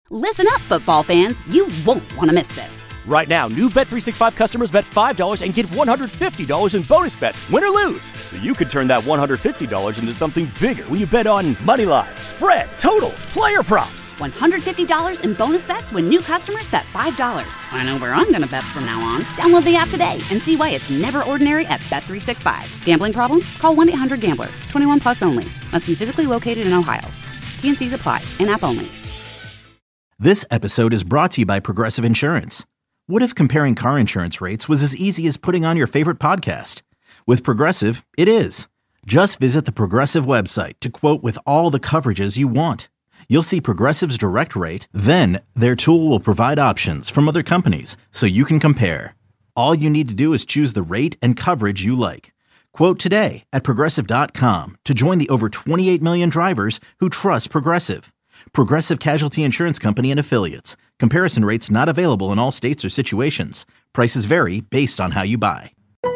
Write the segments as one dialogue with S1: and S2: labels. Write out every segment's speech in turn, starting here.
S1: Listen up, football fans. You won't want to miss this.
S2: Right now, new Bet365 customers bet $5 and get $150 in bonus bets, win or lose. So you could turn that $150 into something bigger when you bet on money line, spread, totals, player props.
S1: $150 in bonus bets when new customers bet $5. I know where I'm going to bet from now on. Download the app today and see why it's never ordinary at Bet365. Gambling problem? Call 1-800-GAMBLER. 21 plus only. Must be physically located in Ohio. T&Cs apply. In-app only.
S3: This episode is brought to you by Progressive Insurance. What if comparing car insurance rates was as easy as putting on your favorite podcast? With Progressive, it is. Just visit the Progressive website to quote with all the coverages you want. You'll see Progressive's direct rate, then their tool will provide options from other companies so you can compare. All you need to do is choose the rate and coverage you like. Quote today at Progressive.com to join the over 28 million drivers who trust Progressive. Progressive Casualty Insurance Company and Affiliates. Comparison rates not available in all states or situations. Prices vary based on how you buy.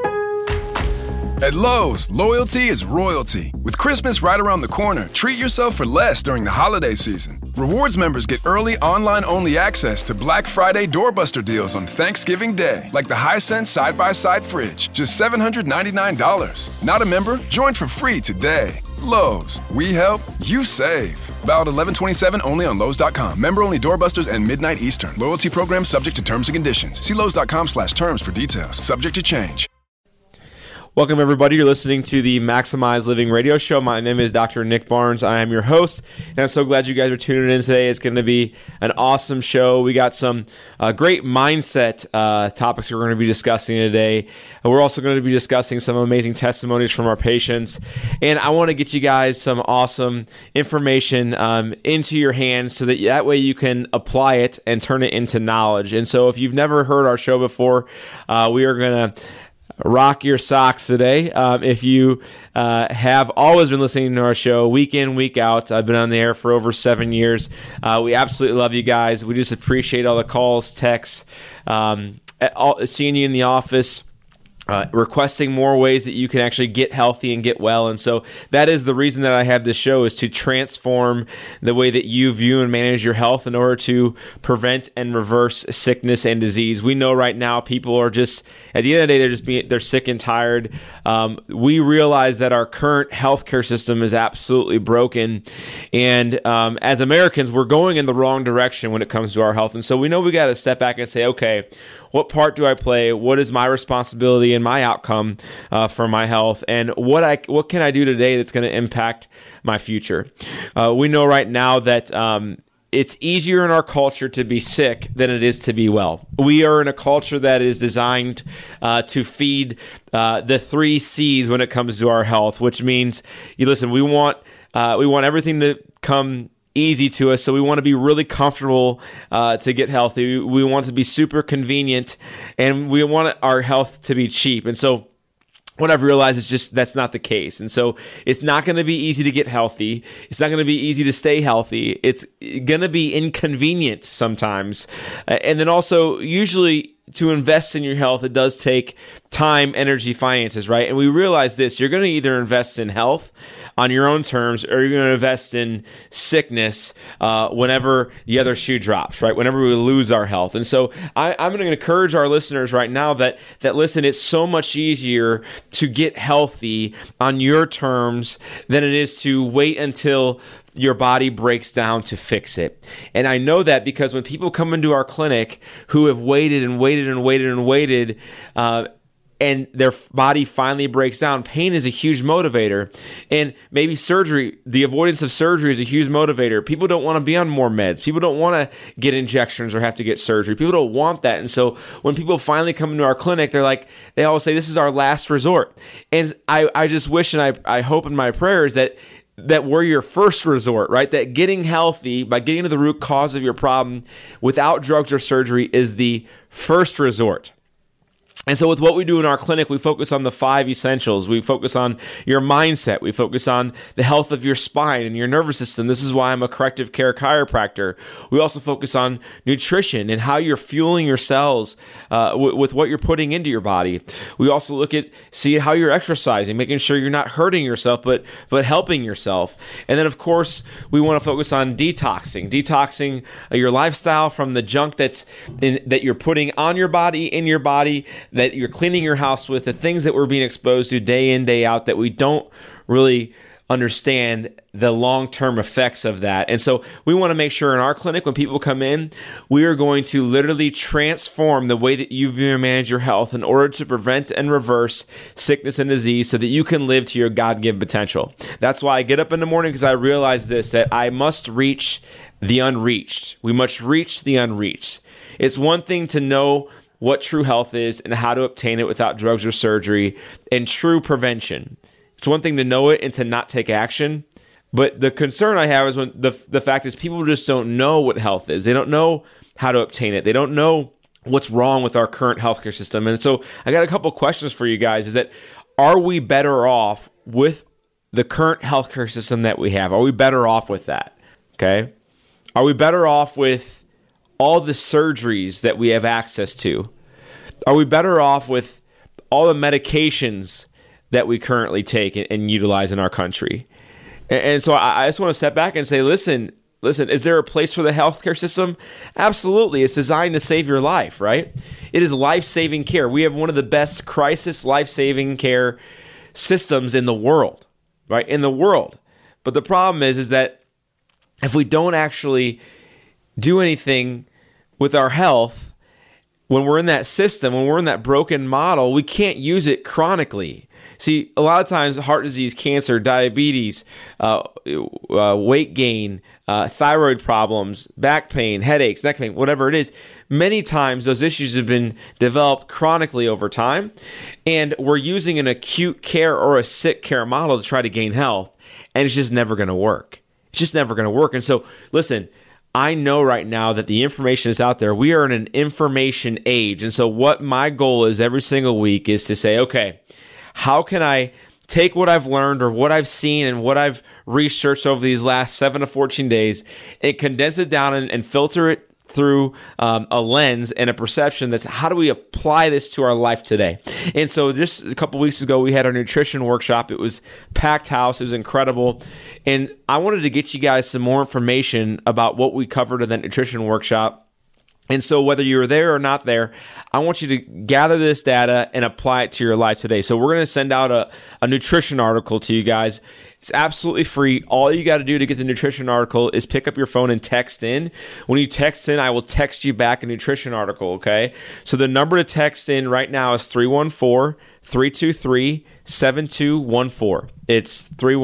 S4: At Lowe's, loyalty is royalty. With Christmas right around the corner, treat yourself for less during the holiday season. Rewards members get early online-only access to Black Friday doorbuster deals on Thanksgiving Day, like the Hisense side-by-side fridge, just $799. Not a member? Join for free today. Lowe's, we help, you save. Valid 11/27 only on Lowe's.com. Member only doorbusters and midnight Eastern. Loyalty program subject to terms and conditions. See Lowe's.com/terms for details. Subject to change.
S5: Welcome, everybody. You're listening to the Maximize Living radio show. My name is Dr. Nick Barnes. I am your host, and I'm so glad you guys are tuning in today. It's going to be an awesome show. We got some great mindset topics we're going to be discussing today. We're also going to be discussing some amazing testimonies from our patients, and I want to get you guys some awesome information into your hands so that way you can apply it and turn it into knowledge. And so if you've never heard our show before, we are going to rock your socks today. If you have always been listening to our show week in, week out, I've been on the air for over 7 years. We absolutely love you guys. We just appreciate all the calls, texts, seeing you in the office, requesting more ways that you can actually get healthy and get well. And so that is the reason that I have this show, is to transform the way that you view and manage your health in order to prevent and reverse sickness and disease. We know right now people are just, at the end of the day, they're sick and tired. We realize that our current healthcare system is absolutely broken. And as Americans, we're going in the wrong direction when it comes to our health. And so we know we got to step back and say, okay, what part do I play? What is my responsibility and my outcome for my health? And what can I do today that's going to impact my future? We know right now that it's easier in our culture to be sick than it is to be well. We are in a culture that is designed to feed the 3 C's when it comes to our health, which means, we want everything to come easy to us, so we want to be really comfortable to get healthy. We want to be super convenient, and we want our health to be cheap. And so what I've realized is just that's not the case. And so it's not going to be easy to get healthy. It's not going to be easy to stay healthy. It's going to be inconvenient sometimes. And then also, usually, to invest in your health, it does take time, energy, finances, right? And we realize this: you're going to either invest in health on your own terms, or you're going to invest in sickness whenever the other shoe drops, right? Whenever we lose our health. And so I'm going to encourage our listeners right now that listen, it's so much easier to get healthy on your terms than it is to wait until your body breaks down to fix it. And I know that because when people come into our clinic who have waited and waited and waited and waited, and their body finally breaks down, pain is a huge motivator. And maybe surgery, the avoidance of surgery is a huge motivator. People don't want to be on more meds. People don't want to get injections or have to get surgery. People don't want that. And so when people finally come into our clinic, they always say, this is our last resort. And I just wish, and I hope in my prayers that we're your first resort, right? That getting healthy, by getting to the root cause of your problem without drugs or surgery, is the first resort. And so with what we do in our clinic, we focus on the 5 essentials. We focus on your mindset. We focus on the health of your spine and your nervous system. This is why I'm a corrective care chiropractor. We also focus on nutrition and how you're fueling your cells with what you're putting into your body. We also look at see how you're exercising, making sure you're not hurting yourself, but helping yourself. And then, of course, we want to focus on detoxing your lifestyle from the junk that you're putting on your body, in your body, that you're cleaning your house with, the things that we're being exposed to day in, day out that we don't really understand the long-term effects of that. And so we want to make sure in our clinic when people come in, we are going to literally transform the way that you view and manage your health in order to prevent and reverse sickness and disease so that you can live to your God-given potential. That's why I get up in the morning, because I realize this, that I must reach the unreached. We must reach the unreached. It's one thing to know what true health is and how to obtain it without drugs or surgery and true prevention. It's one thing to know it and to not take action. But the concern I have is when the fact is people just don't know what health is. They don't know how to obtain it. They don't know what's wrong with our current healthcare system. And so I got a couple questions for you guys. Is that, are we better off with the current healthcare system that we have? Are we better off with that? Okay. Are we better off with all the surgeries that we have access to? Are we better off with all the medications that we currently take and utilize in our country? And so I just want to step back and say, listen, is there a place for the healthcare system? Absolutely. It's designed to save your life, right? It is life-saving care. We have one of the best crisis life-saving care systems in the world, right? In the world. But the problem is that if we don't actually do anything with our health, when we're in that system, when we're in that broken model, we can't use it chronically. See, a lot of times heart disease, cancer, diabetes, weight gain, thyroid problems, back pain, headaches, neck pain, whatever it is, many times those issues have been developed chronically over time, and we're using an acute care or a sick care model to try to gain health, and it's just never going to work. It's just never going to work. And so, listen, I know right now that the information is out there. We are in an information age. And so what my goal is every single week is to say, okay, how can I take what I've learned or what I've seen and what I've researched over these last 7 to 14 days and condense it down and filter it through a lens and a perception that's how do we apply this to our life today? And so just a couple weeks ago, we had our nutrition workshop. It was packed house. It was incredible. And I wanted to get you guys some more information about what we covered in that nutrition workshop. And so whether you were there or not there, I want you to gather this data and apply it to your life today. So we're going to send out a nutrition article to you guys. It's absolutely free. All you got to do to get the nutrition article is pick up your phone and text in. When you text in, I will text you back a nutrition article, okay? So the number to text in right now is 314-323-7214. It's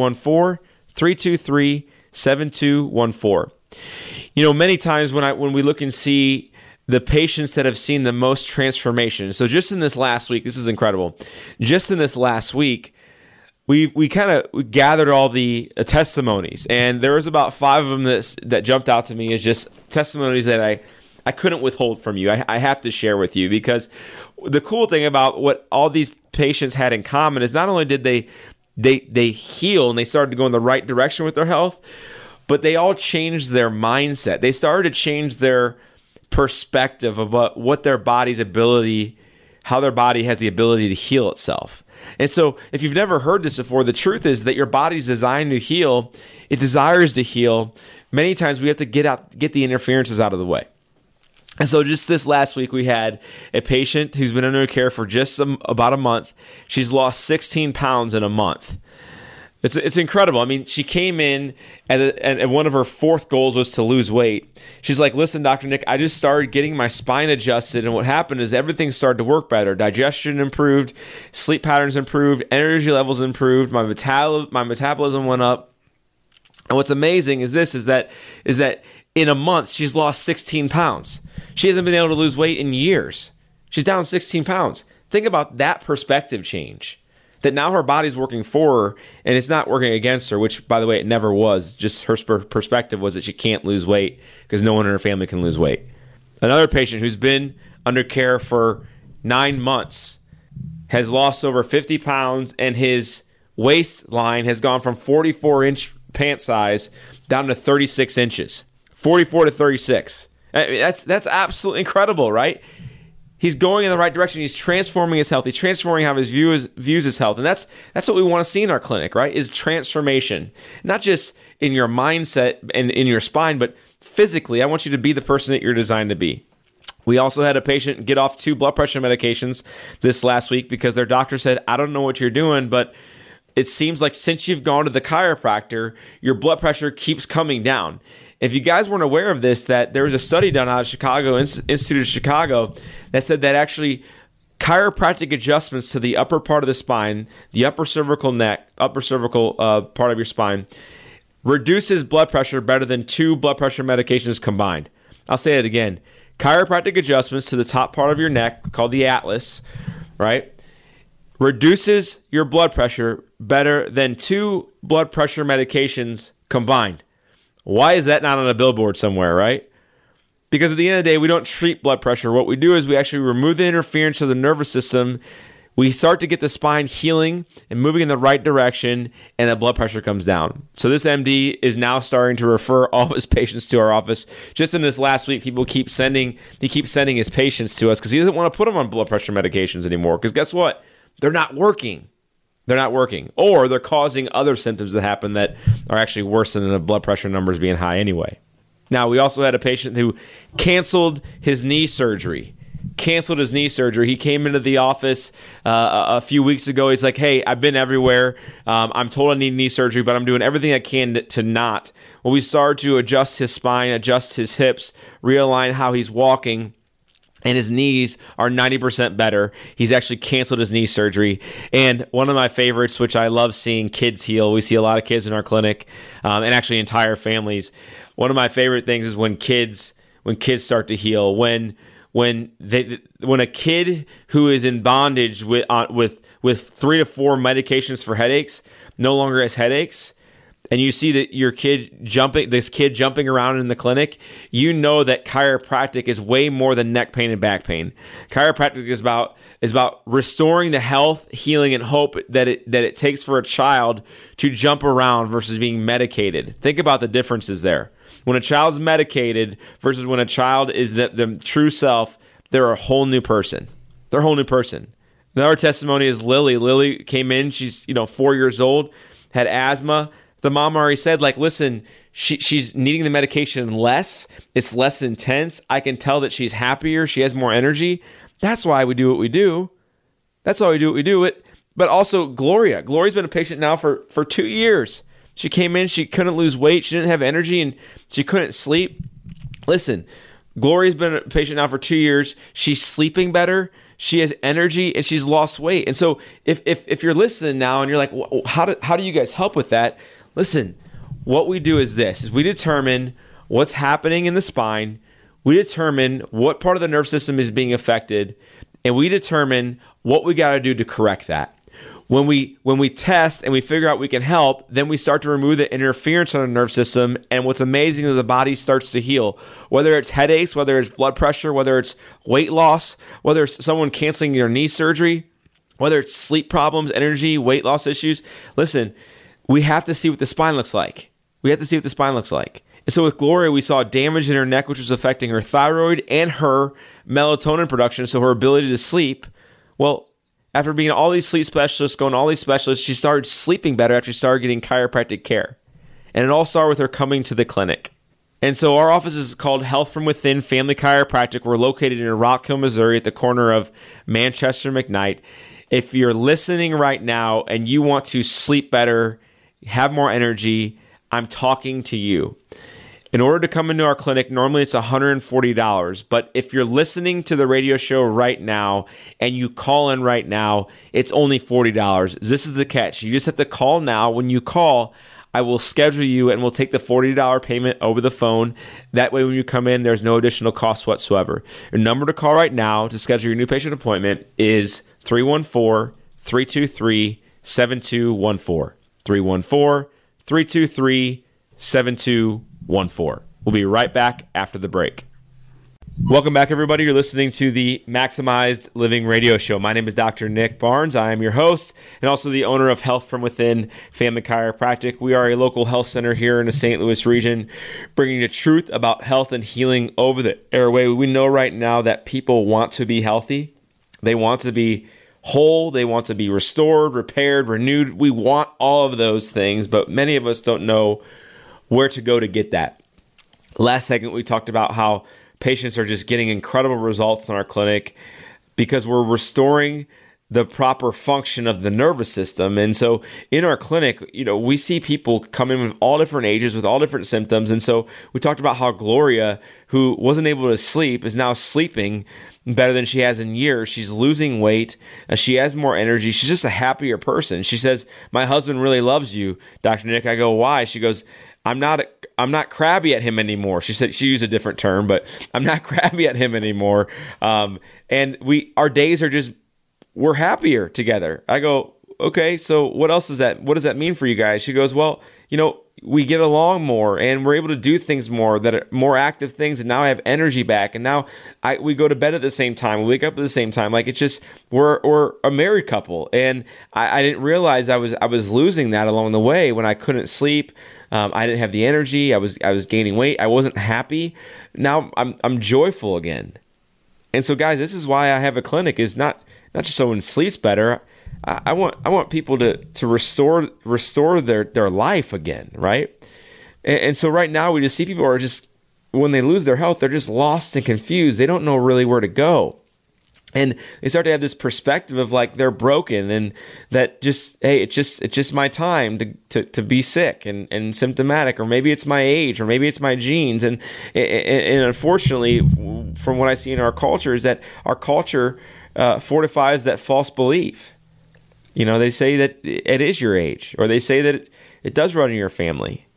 S5: 314-323-7214. You know, many times when we look and see the patients that have seen the most transformation. So just in this last week, this is incredible. Just in this last week, we gathered all the testimonies, and there was about 5 of them that jumped out to me as just testimonies that I couldn't withhold from you. I have to share with you, because the cool thing about what all these patients had in common is not only did they heal and they started to go in the right direction with their health, but they all changed their mindset. They started to change their perspective about what their body's ability, how their body has the ability to heal itself. And so if you've never heard this before, the truth is that your body's designed to heal. It desires to heal. Many times we have to get the interferences out of the way. And so just this last week, we had a patient who's been under care for just about a month. She's lost 16 pounds in a month. It's incredible. I mean, she came in and one of her 4th goals was to lose weight. She's like, listen, Dr. Nick, I just started getting my spine adjusted, and what happened is everything started to work better. Digestion improved, sleep patterns improved, energy levels improved, my metabolism went up. And what's amazing is that in a month, she's lost 16 pounds. She hasn't been able to lose weight in years. She's down 16 pounds. Think about that perspective change. That now her body's working for her and it's not working against her, which, by the way, it never was. Just her perspective was that she can't lose weight because no one in her family can lose weight. Another patient who's been under care for 9 months has lost over 50 pounds, and his waistline has gone from 44-inch pant size down to 36 inches. 44 to 36. I mean, that's absolutely incredible, right? He's going in the right direction. He's transforming his health. He's transforming how he views his health. And that's what we want to see in our clinic, right? Is transformation. Not just in your mindset and in your spine, but physically. I want you to be the person that you're designed to be. We also had a patient get off 2 blood pressure medications this last week because their doctor said, I don't know what you're doing, but it seems like since you've gone to the chiropractor, your blood pressure keeps coming down. If you guys weren't aware of this, that there was a study done out of Chicago, Institute of Chicago, that said that actually chiropractic adjustments to the upper part of the spine, the upper cervical part of your spine, reduces blood pressure better than 2 blood pressure medications combined. I'll say it again. Chiropractic adjustments to the top part of your neck, called the atlas, right, reduces your blood pressure better than 2 blood pressure medications combined. Why is that not on a billboard somewhere, right? Because at the end of the day, we don't treat blood pressure. What we do is we actually remove the interference of the nervous system. We start to get the spine healing and moving in the right direction, and the blood pressure comes down. So this MD is now starting to refer all of his patients to our office. Just in this last week, he keeps sending his patients to us because he doesn't want to put them on blood pressure medications anymore. Because guess what? They're not working. They're not working. Or they're causing other symptoms that happen that are actually worse than the blood pressure numbers being high anyway. Now, we also had a patient who canceled his knee surgery. He came into the office a few weeks ago. He's like, hey, I've been everywhere. I'm told I need knee surgery, but I'm doing everything I can to not. Well, we started to adjust his spine, adjust his hips, realign how he's walking, and his knees are 90% better. He's actually canceled his knee surgery. And one of my favorites, which I love seeing kids heal, we see a lot of kids in our clinic, and actually entire families. One of my favorite things is when kids start to heal. When a kid who is in bondage with 3 to 4 medications for headaches no longer has headaches, and you see that this kid jumping around in the clinic, you know that chiropractic is way more than neck pain and back pain. Chiropractic is about restoring the health, healing, and hope that it takes for a child to jump around versus being medicated. Think about the differences there. When a child's medicated versus when a child is the true self, they're a whole new person. They're a whole new person. Another testimony is Lily. Lily came in. She's 4 years old, had asthma. The mom already said, listen, she's needing the medication less. It's less intense. I can tell that she's happier. She has more energy. That's why we do what we do. But also Gloria. Gloria's been a patient now for 2 years. She came in. She couldn't lose weight. She didn't have energy, and she couldn't sleep. Listen, Gloria's been a patient now for 2 years. She's sleeping better. She has energy, and she's lost weight. And so if you're listening now and you're like, how do you guys help with that? Listen, what we do is this, is we determine what's happening in the spine, we determine what part of the nerve system is being affected, and we determine what we got to do to correct that. When we test and we figure out we can help, then we start to remove the interference on the nerve system, and what's amazing is the body starts to heal. Whether it's headaches, whether it's blood pressure, whether it's weight loss, whether it's someone canceling your knee surgery, whether it's sleep problems, energy, weight loss issues. Listen, we have to see what the spine looks like. And so with Gloria, we saw damage in her neck, which was affecting her thyroid and her melatonin production, so her ability to sleep. Well, after being all these sleep specialists, going to all these specialists, she started sleeping better after she started getting chiropractic care. And it all started with her coming to the clinic. And so our office is called Health From Within Family Chiropractic. We're located in Rock Hill, Missouri at the corner of Manchester McKnight. If you're listening right now and you want to sleep better, have more energy, I'm talking to you. In order to come into our clinic, normally it's $140. But if you're listening to the radio show right now and you call in right now, it's only $40. This is the catch. You just have to call now. When you call, I will schedule you and we'll take the $40 payment over the phone. That way when you come in, there's no additional cost whatsoever. Your number to call right now to schedule your new patient appointment is 314-323-7214. 314-323-7214. We'll be right back after the break. Welcome back, everybody. You're listening to the Maximized Living Radio Show. My name is Dr. Nick Barnes. I am your host and also the owner of Health From Within Family Chiropractic. We are a local health center here in the St. Louis region, bringing the truth about health and healing over the airway. We know right now that people want to be healthy. They want to be whole. They want to be restored, repaired, renewed. We want all of those things, but many of us don't know where to go to get that. Last segment, we talked about how patients are just getting incredible results in our clinic because we're restoring the proper function of the nervous system. And so in our clinic, we see people come in with all different ages, with all different symptoms. And so we talked about how Gloria, who wasn't able to sleep, is now sleeping better than she has in years. She's losing weight. She has more energy. She's just a happier person. She says, "My husband really loves you, Dr. Nick." I go, "Why?" She goes, I'm not crabby at him anymore." She said she used a different term, but I'm not crabby at him anymore. And our days are we're happier together. I go, "Okay, so what else does that mean for you guys?" She goes, "Well, we get along more and we're able to do things more that are more active things. And now I have energy back. And now we go to bed at the same time. We wake up at the same time. Like, it's just, we're a married couple." And I didn't realize I was losing that along the way when I couldn't sleep. I didn't have the energy. I was gaining weight. I wasn't happy. Now I'm joyful again. And so, guys, this is why I have a clinic, is not just someone sleeps better. I want people to restore their life again, right? And so right now we just see people are just, when they lose their health, they're just lost and confused. They don't know really where to go. And they start to have this perspective of like they're broken, and that just, hey, it's just my time to be sick and symptomatic, or maybe it's my age, or maybe it's my genes. And unfortunately, from what I see in our culture, is that our culture fortifies that false belief. They say that it is your age, or they say that it does run in your family.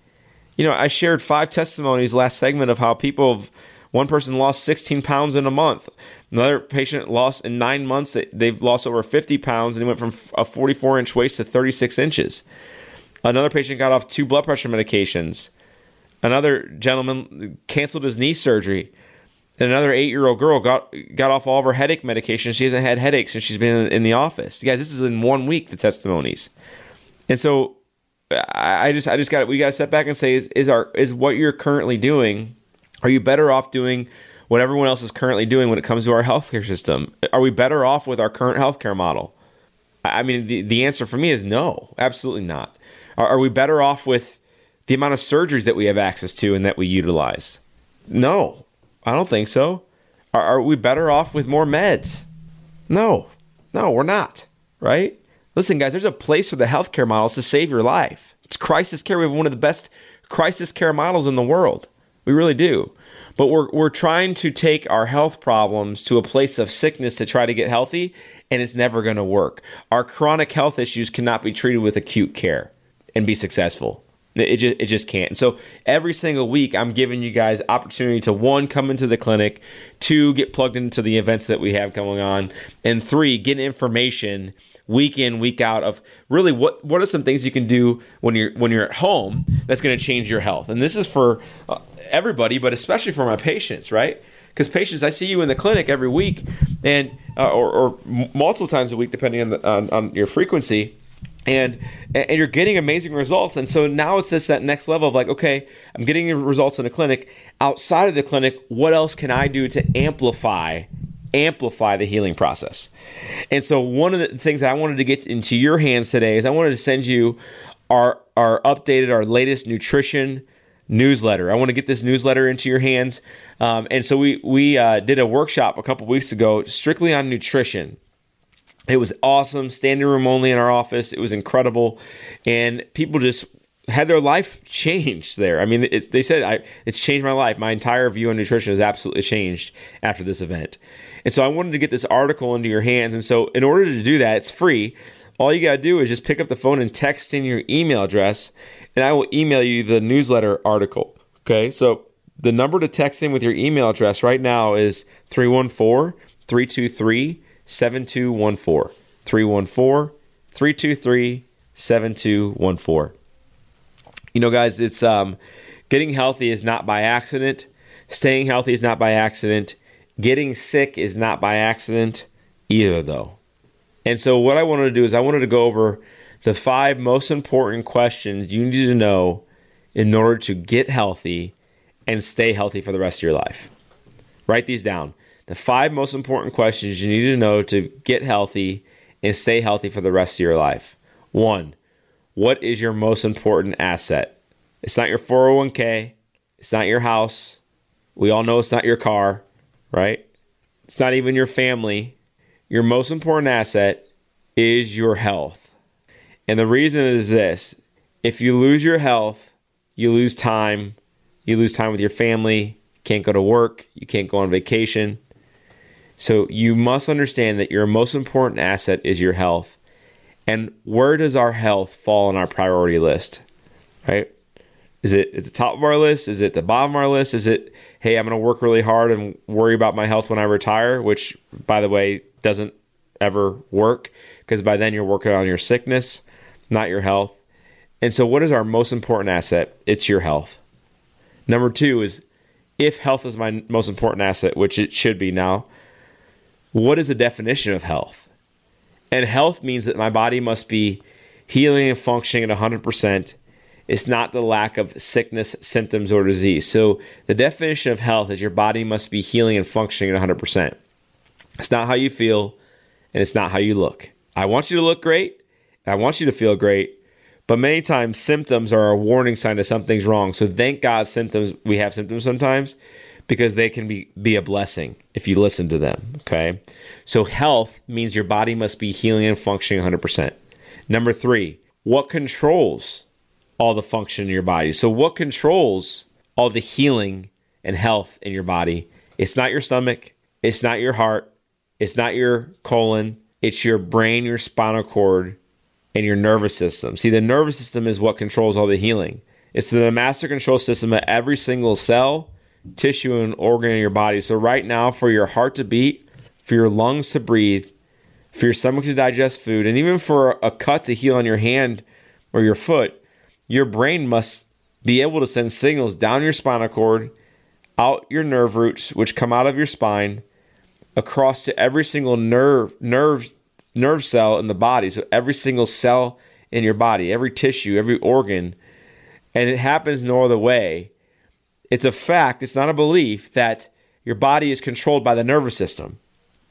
S5: I shared 5 testimonies last segment of how one person lost 16 pounds in a month. Another patient lost in 9 months, they've lost over 50 pounds, and they went from a 44-inch waist to 36 inches. Another patient got off 2 blood pressure medications. Another gentleman canceled his knee surgery. And another 8-year-old girl got off all of her headache medication. She hasn't had headaches since she's been in the office. Guys, this is in 1 week, the testimonies. And so we got to step back and say, is what you're currently doing, are you better off doing what everyone else is currently doing when it comes to our healthcare system? Are we better off with our current healthcare model? I mean, the answer for me is no, absolutely not. Are we better off with the amount of surgeries that we have access to and that we utilize? No, I don't think so. Are we better off with more meds? No, we're not, right? Listen, guys, there's a place for the healthcare models to save your life. It's crisis care. We have one of the best crisis care models in the world. We really do. But we're trying to take our health problems to a place of sickness to try to get healthy, and it's never going to work. Our chronic health issues cannot be treated with acute care and be successful. It just can't. And so every single week, I'm giving you guys opportunity to, 1, come into the clinic, 2, get plugged into the events that we have going on, and 3, get information week in, week out of really what are some things you can do when you're at home that's going to change your health. And this is for everybody, but especially for my patients, right? Because patients, I see you in the clinic every week, and or multiple times a week, depending on your frequency. And you're getting amazing results. And so now it's that next level of like, okay, I'm getting results in the clinic. Outside of the clinic, what else can I do to amplify the healing process? And so one of the things I wanted to get into your hands today is I wanted to send you our latest nutrition newsletter. I want to get this newsletter into your hands. And so we did a workshop a couple weeks ago strictly on nutrition. It was awesome, standing room only in our office. It was incredible. And people just had their life changed there. I mean, they said, it's changed my life. My entire view on nutrition has absolutely changed after this event. And so I wanted to get this article into your hands. And so in order to do that, it's free. All you got to do is just pick up the phone and text in your email address, and I will email you the newsletter article. Okay, so the number to text in with your email address right now is 314-323-7214. 314-323-7214. Guys, it's getting healthy is not by accident. Staying healthy is not by accident. Getting sick is not by accident either, though. And so what I wanted to do is I wanted to go over the 5 most important questions you need to know in order to get healthy and stay healthy for the rest of your life. Write these down. The 5 most important questions you need to know to get healthy and stay healthy for the rest of your life. 1, what is your most important asset? It's not your 401k. It's not your house. We all know it's not your car, right? It's not even your family. Your most important asset is your health. And the reason is this: if you lose your health, you lose time. You lose time with your family. You can't go to work. You can't go on vacation. So you must understand that your most important asset is your health. And where does our health fall on our priority list, right? Is it at the top of our list? Is it the bottom of our list? Is it, hey, I'm going to work really hard and worry about my health when I retire, which, by the way, doesn't ever work, because by then you're working on your sickness, not your health. And so what is our most important asset? It's your health. Number 2 is, if health is my most important asset, which it should be now, what is the definition of health? And health means that my body must be healing and functioning at 100%. It's not the lack of sickness, symptoms, or disease. So the definition of health is your body must be healing and functioning at 100%. It's not how you feel, and it's not how you look. I want you to look great, and I want you to feel great, but many times symptoms are a warning sign that something's wrong. So thank God we have symptoms sometimes, because they can be a blessing if you listen to them, okay? So health means your body must be healing and functioning 100%. Number 3, what controls all the function in your body? So what controls all the healing and health in your body? It's not your stomach. It's not your heart. It's not your colon. It's your brain, your spinal cord, and your nervous system. See, the nervous system is what controls all the healing. It's the master control system of every single cell, tissue, and organ in your body. So right now, for your heart to beat, for your lungs to breathe, for your stomach to digest food, and even for a cut to heal on your hand or your foot, your brain must be able to send signals down your spinal cord, out your nerve roots, which come out of your spine, across to every single nerve cell in the body. So every single cell in your body, every tissue, every organ. And it happens no other way. It's a fact, it's not a belief, that your body is controlled by the nervous system.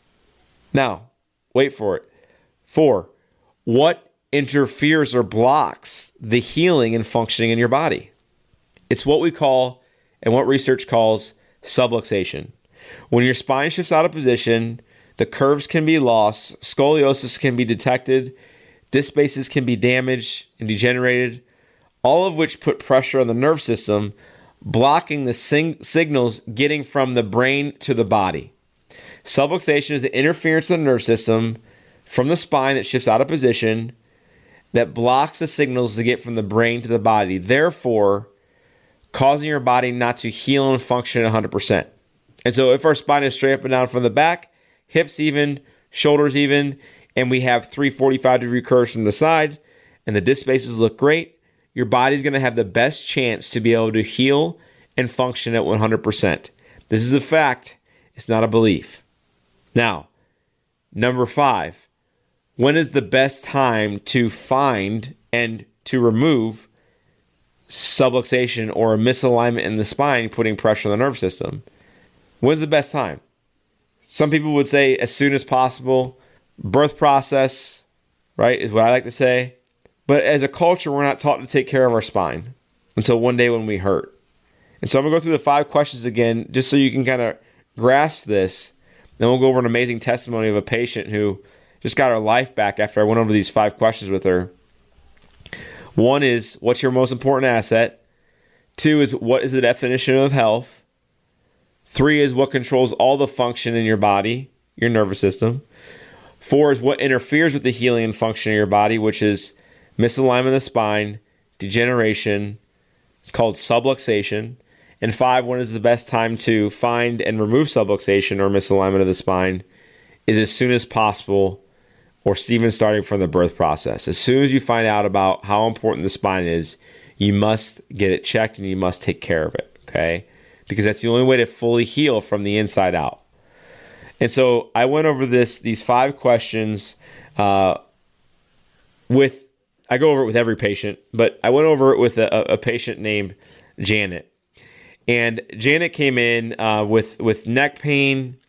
S5: Now, wait for it. 4, what interferes or blocks the healing and functioning in your body? It's what we call, and what research calls, subluxation. When your spine shifts out of position, the curves can be lost, scoliosis can be detected, disc spaces can be damaged and degenerated, all of which put pressure on the nerve system, blocking the signals getting from the brain to the body. Subluxation is the interference in the nerve system from the spine that shifts out of position that blocks the signals to get from the brain to the body, therefore causing your body not to heal and function at 100%. And so if our spine is straight up and down from the back, hips even, shoulders even, and we have 3 45-degree curves from the side, and the disc spaces look great, your body's going to have the best chance to be able to heal and function at 100%. This is a fact. It's not a belief. Now, number 5, when is the best time to find and to remove subluxation or a misalignment in the spine putting pressure on the nerve system? When's the best time? Some people would say as soon as possible. Birth process, right, is what I like to say. But as a culture, we're not taught to take care of our spine until one day when we hurt. And so I'm going to go through the 5 questions again, just so you can kind of grasp this. Then we'll go over an amazing testimony of a patient who just got her life back after I went over these 5 questions with her. 1 is, what's your most important asset? 2 is, what is the definition of health? 3 is, what controls all the function in your body, your nervous system? 4 is, what interferes with the healing and function of your body, which is misalignment of the spine, degeneration. It's called subluxation. And 5, when is the best time to find and remove subluxation or misalignment of the spine? Is as soon as possible, or even starting from the birth process. As soon as you find out about how important the spine is, you must get it checked and you must take care of it, okay? Because that's the only way to fully heal from the inside out. And so I went over these 5 questions I go over it with every patient, but I went over it with a patient named Janet. And Janet came in with neck pain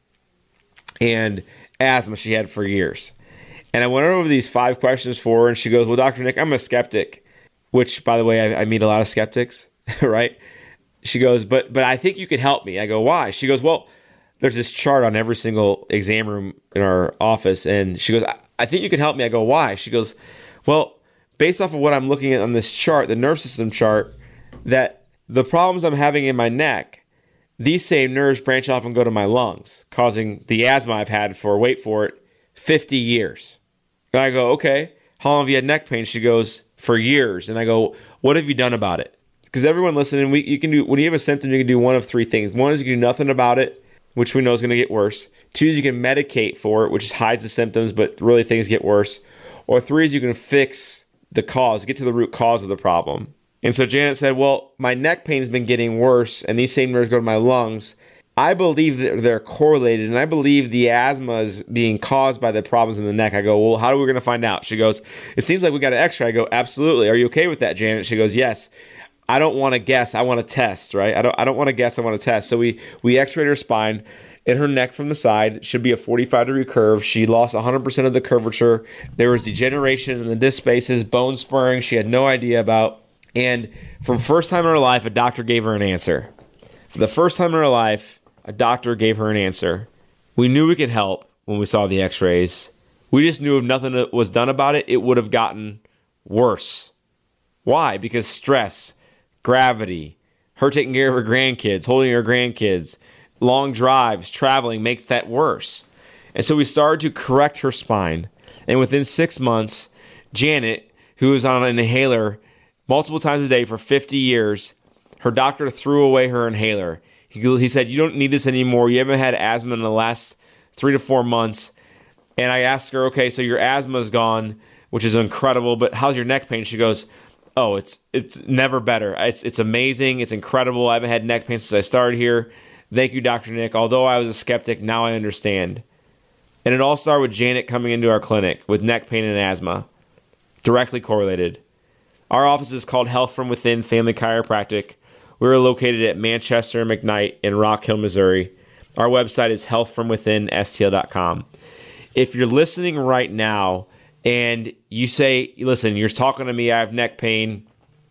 S5: and asthma she had for years. And I went over these 5 questions for her, and she goes, well, Dr. Nick, I'm a skeptic, which, by the way, I meet a lot of skeptics, right? She goes, but I think you could help me. I go, why? She goes, well, there's this chart on every single exam room in our office, and she goes, I think you can help me. I go, why? She goes, well, based off of what I'm looking at on this chart, the nerve system chart, that the problems I'm having in my neck, these same nerves branch off and go to my lungs, causing the asthma I've had for, wait for it, 50 years. And I go, okay, how long have you had neck pain? She goes, for years. And I go, what have you done about it? Because everyone listening, you can do, when you have a symptom, you can do one of 3 things. One is you can do nothing about it, which we know is going to get worse. 2 is you can medicate for it, which hides the symptoms, but really things get worse. Or 3 is you can fix the cause, get to the root cause of the problem. And so Janet said, well, my neck pain's been getting worse, and these same nerves go to my lungs. I believe that they're correlated, and I believe the asthma is being caused by the problems in the neck. I go, well, how are we going to find out? She goes, it seems like we got an x-ray. I go, absolutely. Are you okay with that, Janet? She goes, yes. I don't want to guess. I want to test, right? I don't want to guess. I want to test. So we x-rayed her spine, and her neck from the side should be a 45-degree curve. She lost 100% of the curvature. There was degeneration in the disc spaces, bone spurring she had no idea about. And for the first time in her life, a doctor gave her an answer. For the first time in her life, a doctor gave her an answer. We knew we could help when we saw the x-rays. We just knew if nothing was done about it, it would have gotten worse. Why? Because stress, gravity, her taking care of her grandkids, holding her grandkids, long drives, traveling makes that worse. And so we started to correct her spine. And within 6 months, Janet, who was on an inhaler multiple times a day for 50 years, her doctor threw away her inhaler. He said, you don't need this anymore. You haven't had asthma in the last 3 to 4 months. And I asked her, okay, so your asthma is gone, which is incredible, but how's your neck pain? She goes, oh, it's never better. It's amazing. It's incredible. I haven't had neck pain since I started here. Thank you, Dr. Nick. Although I was a skeptic, now I understand. And it all started with Janet coming into our clinic with neck pain and asthma, directly correlated. Our office is called Health From Within Family Chiropractic. We're located at Manchester and McKnight in Rock Hill, Missouri. Our website is healthfromwithinstl.com. If you're listening right now and you say, listen, you're talking to me, I have neck pain,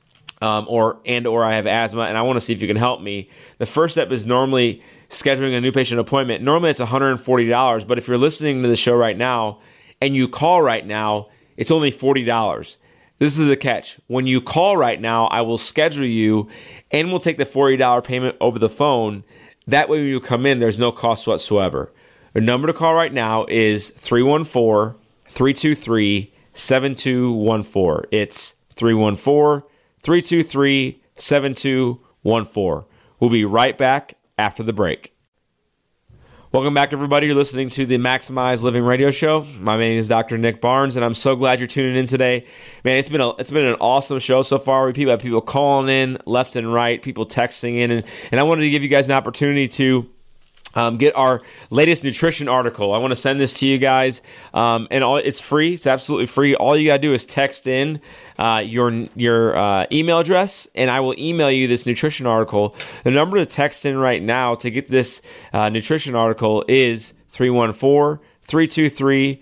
S5: or I have asthma, and I want to see if you can help me, the first step is normally scheduling a new patient appointment. Normally it's $140, but if you're listening to the show right now and you call right now, it's only $40. This is the catch. When you call right now, I will schedule you and we'll take the $40 payment over the phone. That way when you come in, there's no cost whatsoever. The number to call right now is 314-323-7214. It's 314-323-7214. We'll be right back after the break. Welcome back, everybody. You're listening to the Maximize Living Radio Show. My name is Dr. Nick Barnes, and I'm so glad you're tuning in today. Man, it's been an awesome show so far. We have people calling in left and right, people texting in, and I wanted to give you guys an opportunity to get our latest nutrition article. I want to send this to you guys, and it's free. It's absolutely free. All you got to do is text in your email address, and I will email you this nutrition article. The number to text in right now to get this nutrition article is 314-323-7214.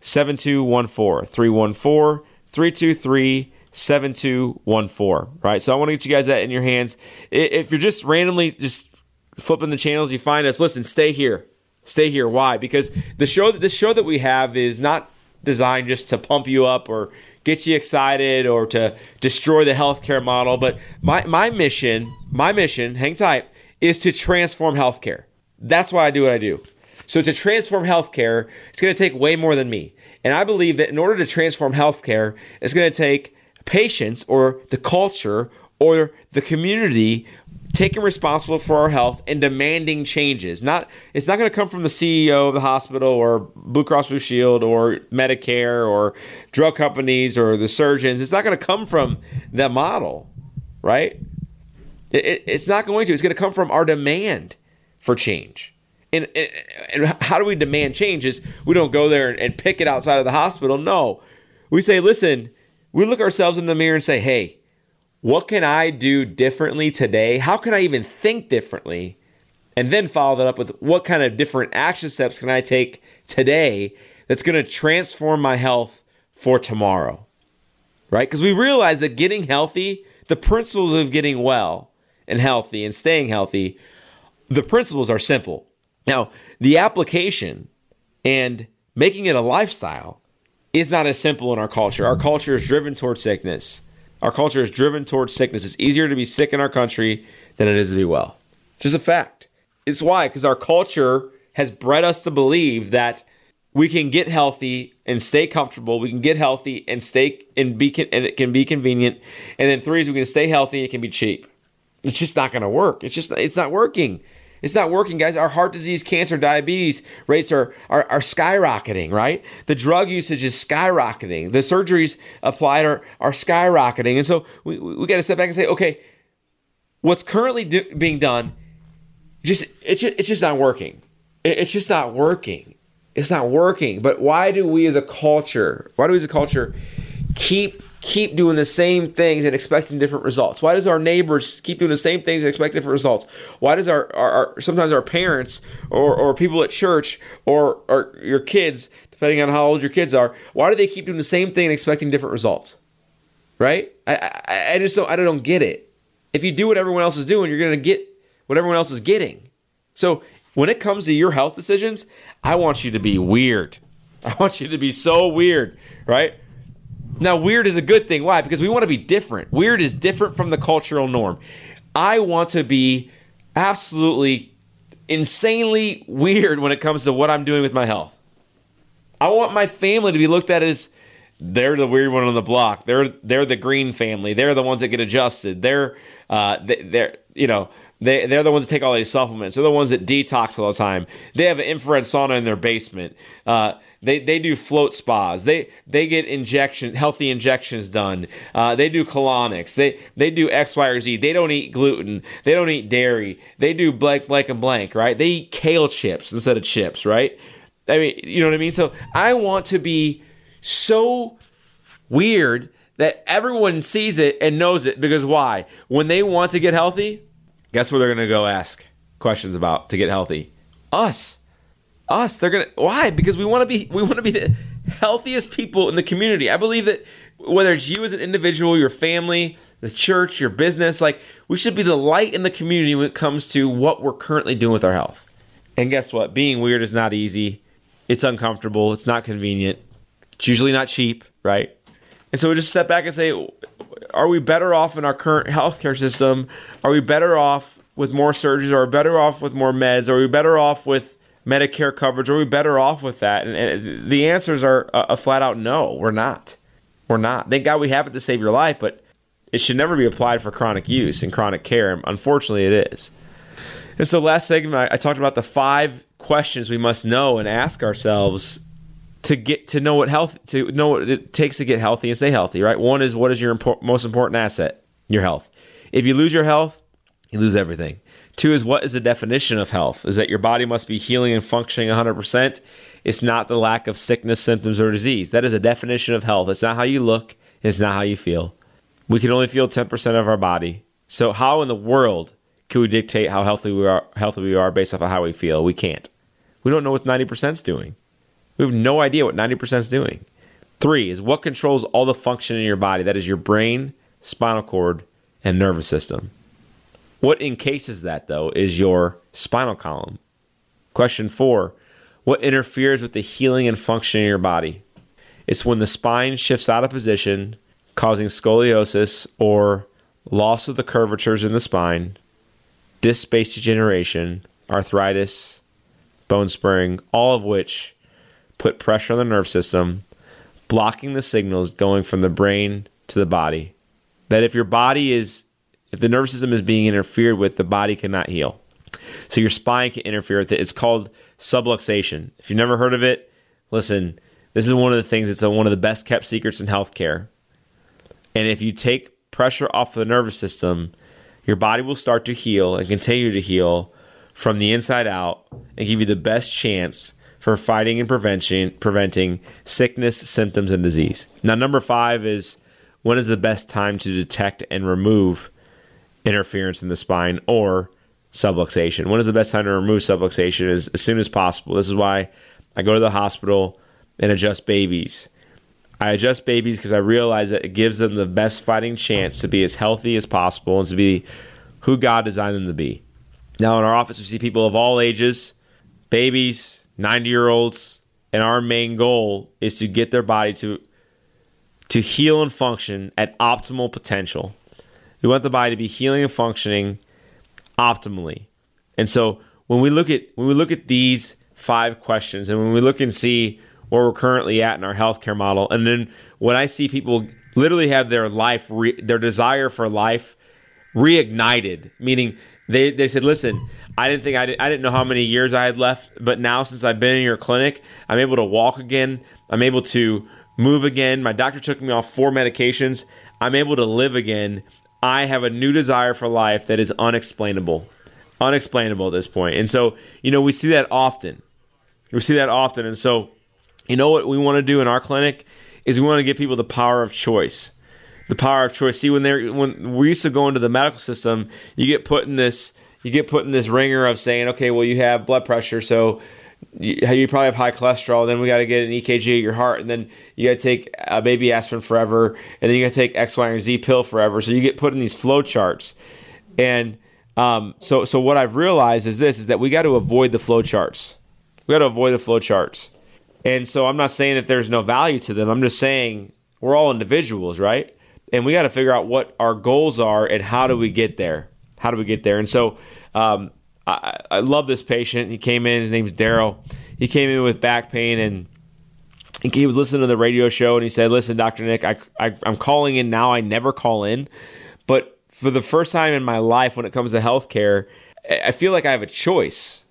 S5: 314-323-7214. Right? So I want to get you guys that in your hands. If you're just randomly flipping the channels, you find us, listen, stay here. Why? Because the show that we have is not designed just to pump you up or get you excited or to destroy the healthcare model. But my mission, hang tight, is to transform healthcare. That's why I do what I do. So to transform healthcare, it's going to take way more than me. And I believe that in order to transform healthcare, it's going to take patients or the culture or the community taking responsibility for our health and demanding changes. It's not going to come from the CEO of the hospital or Blue Cross Blue Shield or Medicare or drug companies or the surgeons. It's not going to come from that model, right? It's not going to. It's going to come from our demand for change. And how do we demand change? Is we don't go there and pick it outside of the hospital. No. We say, listen, we look ourselves in the mirror and say, hey, what can I do differently today? How can I even think differently? And then follow that up with what kind of different action steps can I take today that's going to transform my health for tomorrow, right? Because we realize that getting healthy, the principles of getting well and healthy and staying healthy, the principles are simple. Now, the application and making it a lifestyle is not as simple in our culture. Our culture is driven towards sickness. It's easier to be sick in our country than it is to be well. Just a fact. It's why, because our culture has bred us to believe that we can get healthy and stay comfortable. We can get healthy and and it can be convenient. And then 3 is we can stay healthy and it can be cheap. It's just not going to work. It's not working. It's not working, guys. Our heart disease, cancer, diabetes rates are skyrocketing, right? The drug usage is skyrocketing. The surgeries applied are skyrocketing. And so we got to step back and say, okay, what's currently being done, it's just not working. It's just not working. It's not working. But why do we as a culture keep doing the same things and expecting different results? Why does our neighbors keep doing the same things and expect different results? Why does sometimes our parents or people at church or your kids, depending on how old your kids are, why do they keep doing the same thing and expecting different results? Right? I don't get it. If you do what everyone else is doing, you're going to get what everyone else is getting. So when it comes to your health decisions, I want you to be weird. I want you to be so weird, right? Now, weird is a good thing. Why? Because we want to be different. Weird is different from the cultural norm. I want to be absolutely insanely weird when it comes to what I'm doing with my health. I want my family to be looked at as they're the weird one on the block. They're the green family. They're the ones that get adjusted. They're the ones that take all these supplements. They're the ones that detox all the time. They have an infrared sauna in their basement. They do float spas. They get healthy injections done. They do colonics. They do X, Y, or Z. They don't eat gluten. They don't eat dairy. They do blank, and blank, right? They eat kale chips instead of chips, right? I mean, you know what I mean? So I want to be so weird that everyone sees it and knows it. Because why? When they want to get healthy, guess where they're going to go ask questions about to get healthy? Us. Why? Because we want to be the healthiest people in the community. I believe that whether it's you as an individual, your family, the church, your business, like we should be the light in the community when it comes to what we're currently doing with our health. And guess what? Being weird is not easy. It's uncomfortable. It's not convenient. It's usually not cheap, right? And so we just step back and say, are we better off in our current healthcare system? Are we better off with more surgeries? Are we better off with more meds? Are we better off with Medicare coverage? Are we better off with that? And the answers are a flat out no. We're not. Thank God we have it to save your life, but it should never be applied for chronic use and chronic care. Unfortunately, it is. And so last segment, I talked about the 5 questions we must know and ask ourselves to know what it takes to get healthy and stay healthy, right? 1 is, what is your most important asset? Your health. If you lose your health, you lose everything. 2 is, what is the definition of health? Is that your body must be healing and functioning 100%. It's not the lack of sickness, symptoms, or disease. That is a definition of health. It's not how you look. It's not how you feel. We can only feel 10% of our body. So how in the world can we dictate how healthy we are based off of how we feel? We can't. We don't know what 90% is doing. We have no idea what 90% is doing. 3 is, what controls all the function in your body? That is your brain, spinal cord, and nervous system. What encases that, though, is your spinal column. Question 4, what interferes with the healing and function in your body? It's when the spine shifts out of position, causing scoliosis or loss of the curvatures in the spine, disc space degeneration, arthritis, bone spurring, all of which put pressure on the nerve system, blocking the signals going from the brain to the body. That if the nervous system is being interfered with, the body cannot heal. So your spine can interfere with it. It's called subluxation. If you've never heard of it, listen, this is one of the things that's one of the best kept secrets in healthcare. And if you take pressure off the nervous system, your body will start to heal and continue to heal from the inside out and give you the best chance for fighting and preventing sickness, symptoms, and disease. Now, number 5 is, when is the best time to detect and remove interference in the spine or subluxation? When is the best time to remove subluxation? Is as soon as possible. This is why I go to the hospital and adjust babies. I adjust babies because I realize that it gives them the best fighting chance to be as healthy as possible and to be who God designed them to be. Now, in our office, we see people of all ages, babies, 90-year-olds, and our main goal is to get their body to heal and function at optimal potential. We want the body to be healing and functioning optimally. And so when we look at these 5 questions, and when we look and see where we're currently at in our healthcare model, and then when I see people literally have their life, their desire for life reignited, meaning they said, listen, I didn't know how many years I had left, but now since I've been in your clinic, I'm able to walk again. I'm able to move again. My doctor took me off 4 medications. I'm able to live again. I have a new desire for life that is unexplainable at this point. And so, we see that often. And so, what we want to do in our clinic is we want to give people the power of choice. The power of choice. See, when we used to go into the medical system, you get put in this ringer of saying, okay, well, you have blood pressure, so you probably have high cholesterol. Then we got to get an EKG at your heart, and then you got to take a baby aspirin forever, and then you got to take X, Y, and Z pill forever. So you get put in these flow charts, and so what I've realized is that we got to avoid the flow charts. And so I'm not saying that there's no value to them. I'm just saying we're all individuals, right? And we got to figure out what our goals are and how do we get there. And so I love this patient. He came in. His name's Daryl. He came in with back pain, and he was listening to the radio show, and he said, listen, Dr. Nick, I'm calling in now. I never call in. But for the first time in my life when it comes to healthcare, I feel like I have a choice.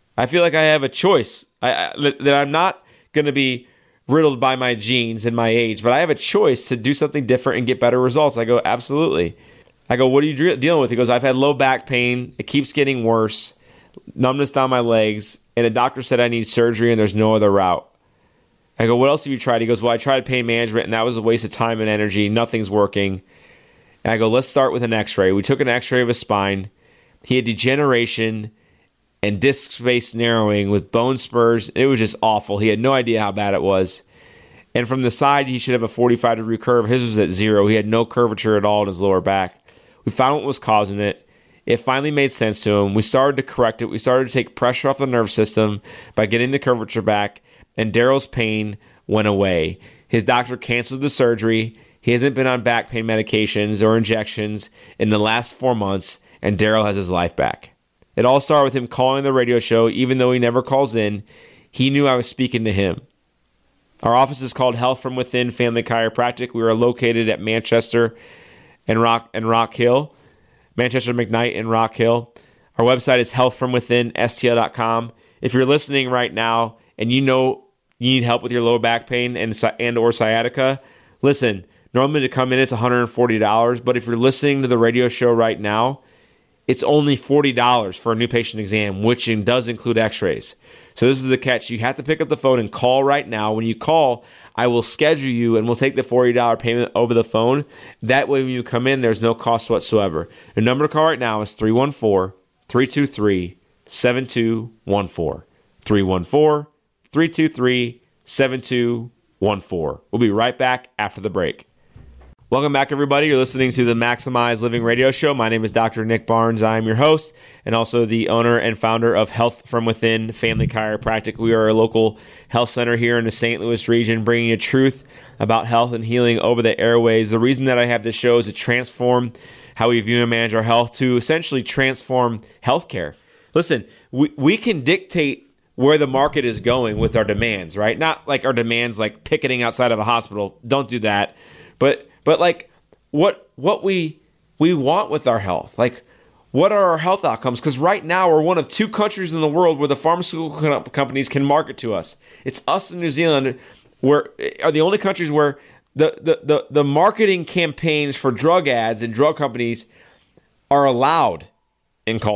S5: That I'm not going to be riddled by my genes and my age, but I have a choice to do something different and get better results. I go, absolutely. I go, what are you dealing with? He goes, I've had low back pain. It keeps getting worse, numbness down my legs, and a doctor said I need surgery and there's no other route. I go, what else have you tried? He goes, well, I tried pain management, and that was a waste of time and energy. Nothing's working. And I go, let's start with an x-ray. We took an x-ray of his spine. He had degeneration and disc space narrowing with bone spurs. It was just awful. He had no idea how bad it was. And from the side, he should have a 45-degree curve. His was at 0. He had no curvature at all in his lower back. We found what was causing it. It finally made sense to him. We started to correct it. We started to take pressure off the nerve system by getting the curvature back, and Daryl's pain went away. His doctor canceled the surgery. He hasn't been on back pain medications or injections in the last 4 months, and Daryl has his life back. It all started with him calling the radio show. Even though he never calls in, he knew I was speaking to him. Our office is called Health from Within Family Chiropractic. We are located at Manchester and Rock Hill, Manchester McKnight and Rock Hill. Our website is healthfromwithinstl.com. If you're listening right now and you know you need help with your lower back pain and or sciatica, listen, normally to come in it's $140, but if you're listening to the radio show right now, it's only $40 for a new patient exam, which does include x-rays. So this is the catch. You have to pick up the phone and call right now. When you call, I will schedule you and we'll take the $40 payment over the phone. That way when you come in, there's no cost whatsoever. The number to call right now is 314-323-7214. 314-323-7214. We'll be right back after the break. Welcome back, everybody. You're listening to the Maximize Living Radio Show. My name is Dr. Nick Barnes. I am your host and also the owner and founder of Health from Within Family Chiropractic. We are a local health center here in the St. Louis region, bringing you truth about health and healing over the airways. The reason that I have this show is to transform how we view and manage our health, to essentially transform healthcare. Listen, we can dictate where the market is going with our demands, right? Not like our demands like picketing outside of a hospital. Don't do that. But like what we want with our health, like what are our health outcomes? Because right now we're one of 2 countries in the world where the pharmaceutical companies can market to us. It's us and New Zealand are the only countries where the marketing campaigns for drug ads and drug companies are allowed in culture.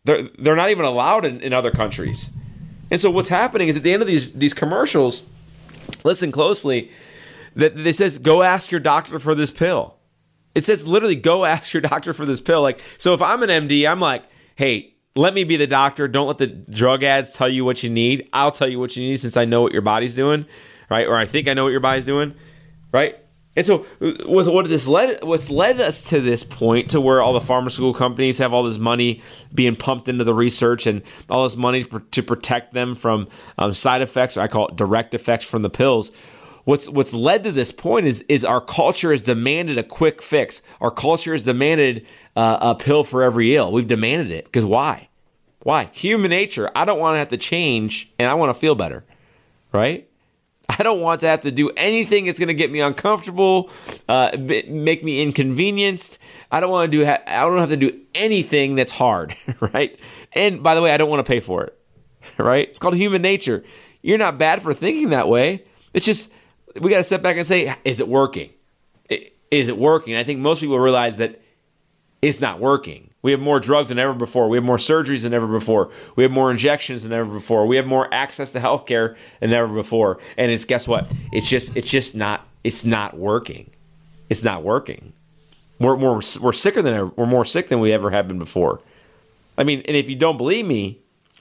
S5: They're not even allowed in other countries. And so what's happening is at the end of these commercials, listen closely, that it says, go ask your doctor for this pill. It says literally, go ask your doctor for this pill. Like, so if I'm an MD, I'm like, hey, let me be the doctor. Don't let the drug ads tell you what you need. I'll tell you what you need since I know what your body's doing, right? Or I think I know what your body's doing, right? And so what's led us to this point to where all the pharmaceutical companies have all this money being pumped into the research and all this money to protect them from side effects, or I call it direct effects from the pills. What's led to this point is our culture has demanded a quick fix. Our culture has demanded a pill for every ill. We've demanded it because why? Why? Human nature. I don't want to have to change, and I want to feel better, right? I don't want to have to do anything that's going to get me uncomfortable, make me inconvenienced. I don't have to do anything that's hard, right? And by the way, I don't want to pay for it, right? It's called human nature. You're not bad for thinking that way. It's just we got to step back and say, is it working? Is it working? I think most people realize that it's not working. We have more drugs than ever before. We have more surgeries than ever before. We have more injections than ever before. We have more access to healthcare than ever before. And guess what? It's just not working. It's not working. We're sicker than ever. We're more sick than we ever have been before. I mean, and if you don't believe me,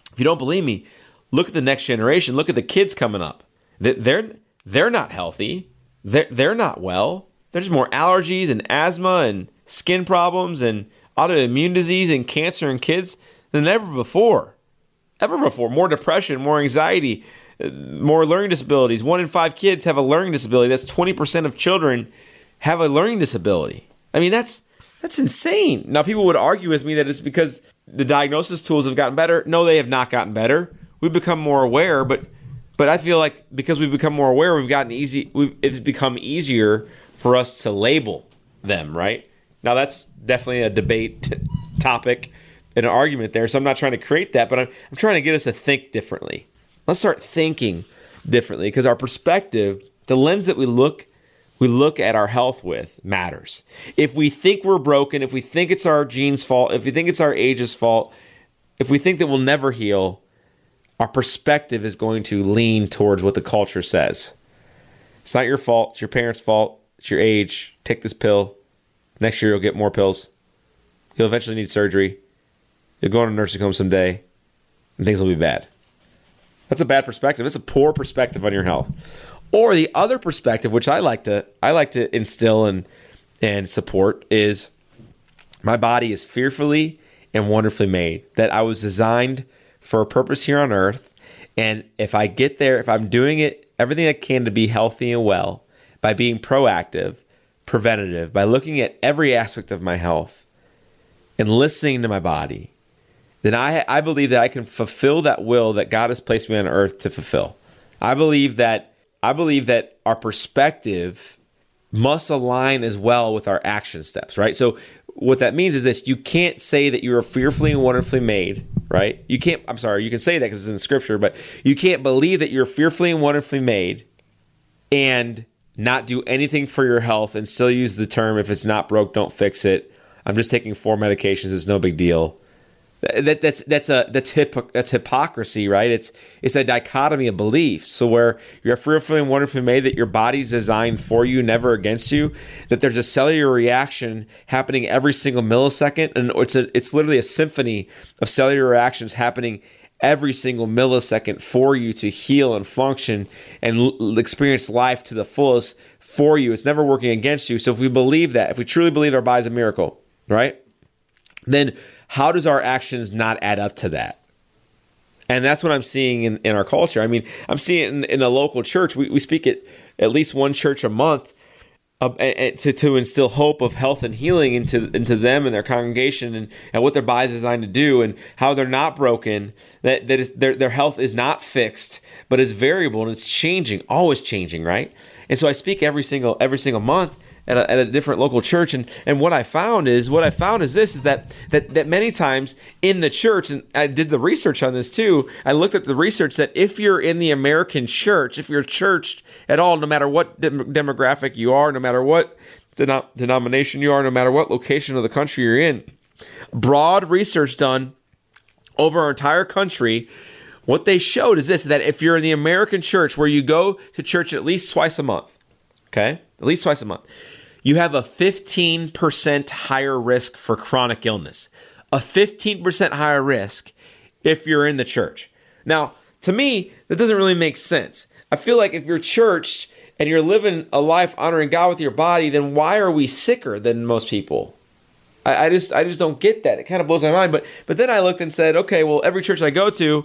S5: look at the next generation. Look at the kids coming up. They're not healthy. They're not well. There's more allergies and asthma and skin problems and autoimmune disease and cancer in kids than ever before. More depression, more anxiety, more learning disabilities. 1 in 5 kids have a learning disability. That's 20% of children have a learning disability. I mean, that's insane. Now, people would argue with me that it's because the diagnosis tools have gotten better. No, they have not gotten better. We've become more aware, but I feel like because we've become more aware, it's become easier for us to label them, right? Now, that's definitely a debate topic and an argument there, so I'm not trying to create that, but I'm trying to get us to think differently. Let's start thinking differently because our perspective, the lens that we look at our health with matters. If we think we're broken, if we think it's our genes' fault, if we think it's our age's fault, if we think that we'll never heal, our perspective is going to lean towards what the culture says. It's not your fault. It's your parents' fault. It's your age. Take this pill. Next year, you'll get more pills. You'll eventually need surgery. You'll go to a nursing home someday, and things will be bad. That's a bad perspective. It's a poor perspective on your health. Or the other perspective, which I like to instill and support, is my body is fearfully and wonderfully made. That I was designed for a purpose here on earth, and if I get there, if I'm doing it, everything I can to be healthy and well, by being proactive, preventative, by looking at every aspect of my health and listening to my body, then I believe that I can fulfill that will that God has placed me on earth to fulfill. I believe that our perspective must align as well with our action steps, right? So what that means is this: you can't say that you are fearfully and wonderfully made, right? You can say that because it's in the scripture, but you can't believe that you're fearfully and wonderfully made and not do anything for your health and still use the term, if it's not broke, don't fix it. I'm just taking 4 medications. It's no big deal. That's hypocrisy, right? It's a dichotomy of belief. So where you're fearfully and wonderfully made, that your body's designed for you, never against you, that there's a cellular reaction happening every single millisecond, and it's literally a symphony of cellular reactions happening every single millisecond for you to heal and function and experience life to the fullest for you. It's never working against you. So if we believe that, if we truly believe our body's a miracle, right, then how does our actions not add up to that? And that's what I'm seeing in our culture. I mean, I'm seeing it in a local church. We speak at least one church a month to instill hope of health and healing into them and their congregation and what their body is designed to do and how they're not broken, that their health is not fixed, but is variable and it's changing, always changing, right? And so I speak every single month at a different local church, and what I found is that many times in the church, and I did the research on this too. I looked at the research that if you're in the American church, if you're churched at all, no matter what demographic you are, no matter what denomination you are, no matter what location of the country you're in, broad research done over our entire country, what they showed is this, that if you're in the American church where you go to church at least twice a month, okay, at least twice a month, you have a 15% higher risk for chronic illness. A 15% higher risk if you're in the church. Now, to me, that doesn't really make sense. I feel like if you're churched and you're living a life honoring God with your body, then why are we sicker than most people? I just don't get that. It kind of blows my mind. But then I looked and said, okay, well, every church I go to,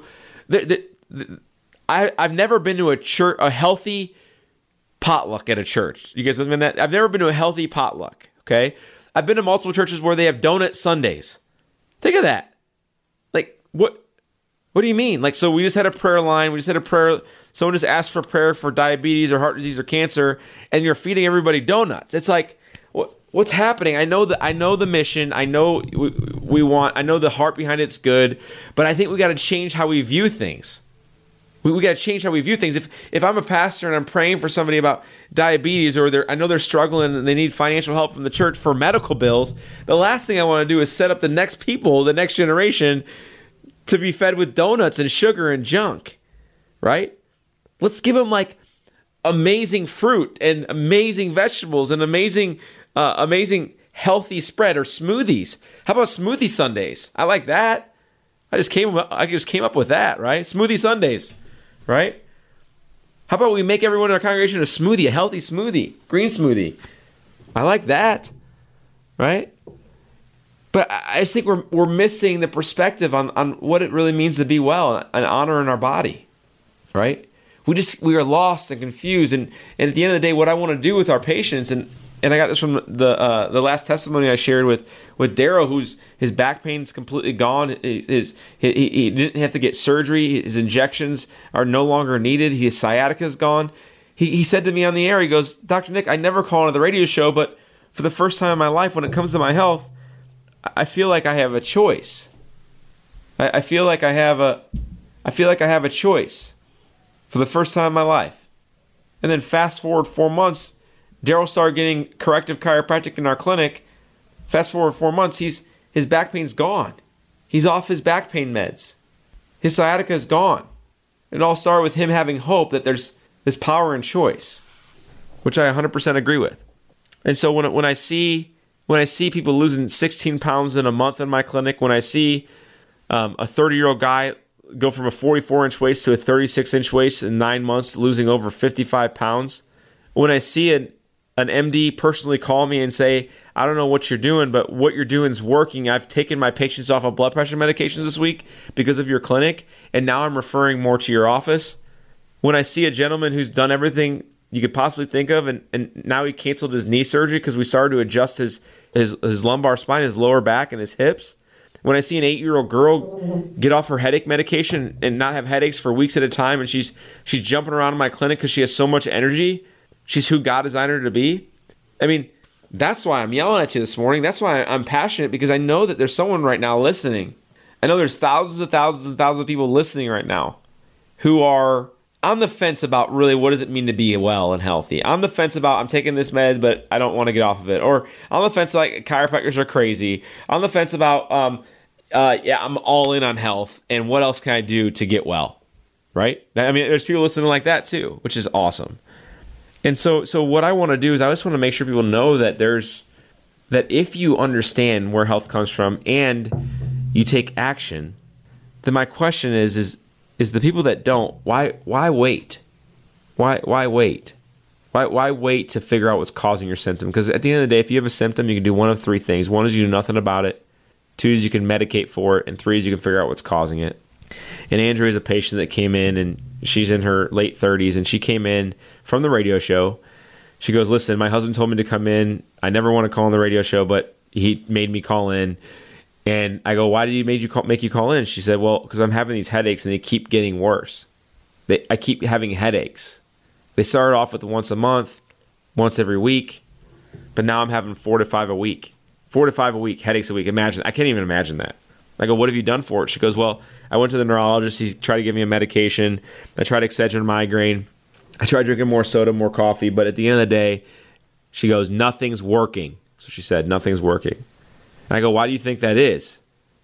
S5: I've never been to a healthy potluck at a church. You guys understand that? I've never been to a healthy potluck. Okay, I've been to multiple churches where they have donut Sundays. Think of that. Like what do you mean? Like, so we just had a prayer line. We just had a prayer. Someone just asked for prayer for diabetes or heart disease or cancer, and you're feeding everybody donuts. It's like, what's happening? I know the mission. I know we want. I know the heart behind it's good, but I think we got to change how we view things. We got to change how we view things. If I'm a pastor and I'm praying for somebody about diabetes, or I know they're struggling and they need financial help from the church for medical bills, the last thing I want to do is set up the next people, the next generation, to be fed with donuts and sugar and junk, right? Let's give them like amazing fruit and amazing vegetables and amazing healthy spread or smoothies. How about smoothie Sundays? I like that. I just came up with that, right? Smoothie Sundays, right? How about we make everyone in our congregation a healthy smoothie, green smoothie? I like that, right? But I just think we're missing the perspective on what it really means to be well and honor in our body, right? We are lost and confused, and at the end of the day, what I want to do with our patients, and I got this from the last testimony I shared with Daryl, his back pain is completely gone. He didn't have to get surgery. His injections are no longer needed. His sciatica is gone. He said to me on the air, he goes, Dr. Nick, I never call into the radio show, but for the first time in my life, when it comes to my health, I feel like I have a choice. I feel like I have a choice for the first time in my life. And then fast forward 4 months, Daryl started getting corrective chiropractic in our clinic. Fast forward 4 months, his back pain's gone. He's off his back pain meds. His sciatica is gone. It all started with him having hope that there's power in choice, which I 100% agree with. And so when I see people losing 16 pounds in a month in my clinic, when I see a 30-year-old guy go from a 44-inch waist to a 36-inch waist in 9 months, losing over 55 pounds, when I see an MD personally call me and say, I don't know what you're doing, but what you're doing is working. I've taken my patients off of blood pressure medications this week because of your clinic, and now I'm referring more to your office. When I see a gentleman who's done everything you could possibly think of, and now he canceled his knee surgery because we started to adjust his lumbar spine, his lower back, and his hips. When I see an 8-year-old girl get off her headache medication and not have headaches for weeks at a time, and she's jumping around in my clinic because she has so much energy, she's who God designed her to be. I mean, that's why I'm yelling at you this morning. That's why I'm passionate, because I know that there's someone right now listening. I know there's thousands and thousands and thousands of people listening right now who are on the fence about really what does it mean to be well and healthy. On the fence about I'm taking this med, but I don't want to get off of it. Or on the fence like chiropractors are crazy. On the fence about, I'm all in on health, and what else can I do to get well, right? I mean, there's people listening like that too, which is awesome. And so what I want to do is I just want to make sure people know that that if you understand where health comes from and you take action, then my question is the people that don't, why wait? Why wait? Why wait to figure out what's causing your symptom? Because at the end of the day, if you have a symptom, you can do one of three things. One is you do nothing about it. Two is you can medicate for it. And three is you can figure out what's causing it. And Andrea is a patient that came in, and she's in her late 30s, and she came in from the radio show. She goes, listen, my husband told me to come in. I never want to call on the radio show, but he made me call in. And I go, why did he make you call in? She said, well, because I'm having these headaches, and they keep getting worse. I keep having headaches. They started off with once a month, once every week, but now I'm having 4 to 5 a week. 4 to 5 a week, headaches a week. Imagine. I can't even imagine that. I go, what have you done for it? She goes, well, I went to the neurologist. He tried to give me a medication. I tried Excedrin migraine. I tried drinking more soda, more coffee. But at the end of the day, she goes, nothing's working. So she said, nothing's working. And I go, why do you think that is?